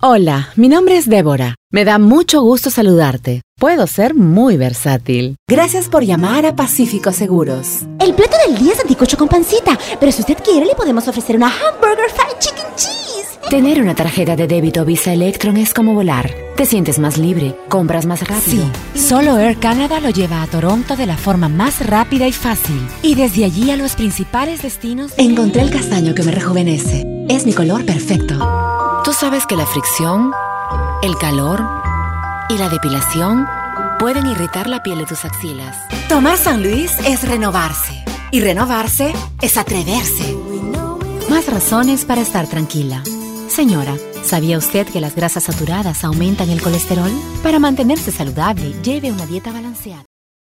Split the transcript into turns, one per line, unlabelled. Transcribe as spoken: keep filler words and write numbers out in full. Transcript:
Hola, mi nombre es Débora. Me da mucho gusto saludarte. Puedo ser muy versátil.
Gracias por llamar a Pacífico Seguros.
El plato del día es anticucho con pancita, pero si usted quiere le podemos ofrecer una hamburger fried chicken cheese.
Tener una tarjeta de débito Visa Electron es como volar. Te sientes más libre, compras más rápido.
Sí, solo Air Canada lo lleva a Toronto de la forma más rápida y fácil. Y desde allí a los principales destinos.
Encontré el castaño que me rejuvenece. Es mi color perfecto. Tú sabes que la fricción, el calor y la depilación pueden irritar la piel de tus axilas.
Tomar San Luis es renovarse. Y renovarse es atreverse.
Más razones para estar tranquila. Señora, ¿sabía usted que las grasas saturadas aumentan el colesterol? Para mantenerse saludable, lleve una dieta balanceada.